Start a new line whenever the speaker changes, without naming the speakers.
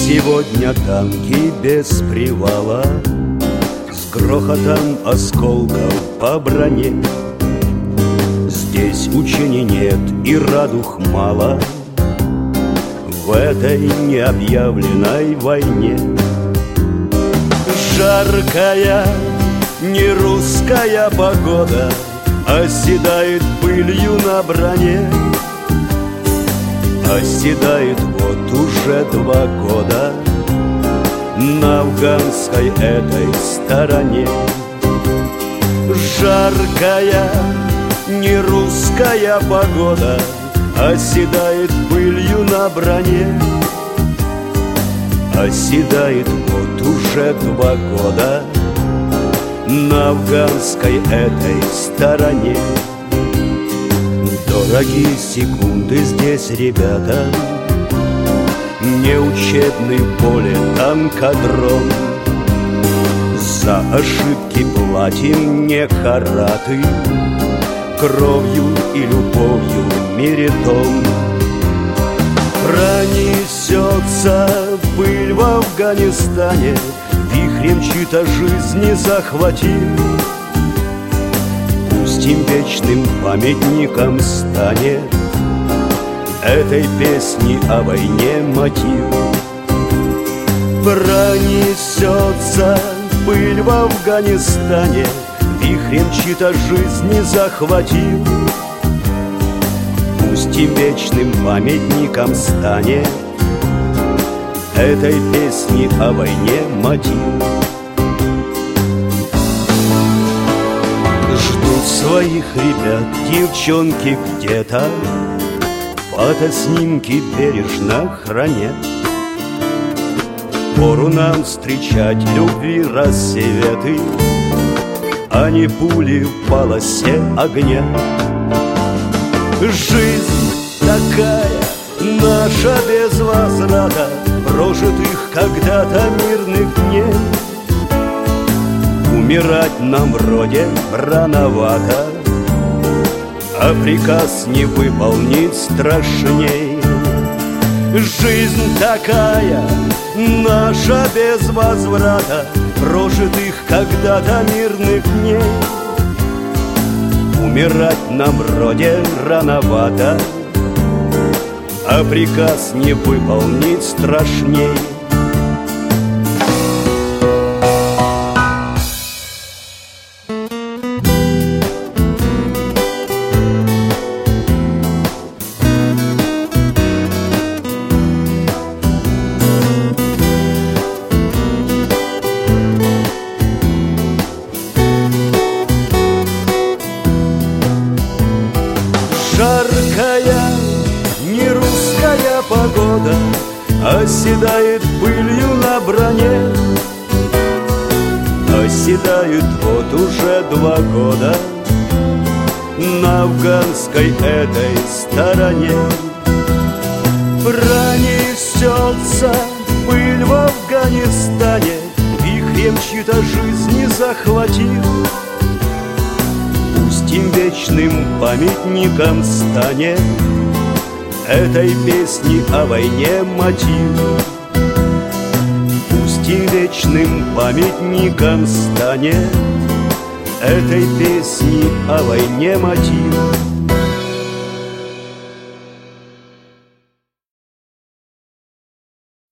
Сегодня танки без привала, с грохотом осколков по броне. Здесь учений нет и радуг мало в этой необъявленной войне. Жаркая, не русская погода оседает пылью на броне. Оседает вот уже 2 года на афганской этой стороне. Жаркая, не русская погода оседает пылью на броне. Оседает вот уже 2 года на афганской этой стороне. Дорогие секунды здесь, ребята, не учебный поле, танкодром. За ошибки платим не караты, кровью и любовью меритом. Пронесется пыль в Афганистане, вихрем чьи-то жизни захватил. Пусть им вечным памятником станет этой песни о войне мотив. Пронесется пыль в Афганистане, вихрем чьи-то жизни захватил. Пусть им вечным памятником станет этой песни о войне мотив. Ждут своих ребят девчонки где-то, фотоснимки бережно хранят. Пору нам встречать любви рассветы, а не пули в полосе огня. Жизнь такая наша без возврата, прожитых когда-то мирных дней. Умирать нам вроде рановато, а приказ не выполнить страшней. Жизнь такая наша без возврата, прожитых когда-то мирных дней. Умирать нам вроде рановато, а приказ не выполнить страшней. Жаркая, не русская погода оседает пылью на броне. Оседают вот уже 2 года на афганской этой стороне. Пронесется пыль в Афганистане, вихрем чьи-то жизни захватил. Пусть им вечным памятником станет этой песни о войне мотив. Пусть им вечным памятником станет этой песни о войне мотив.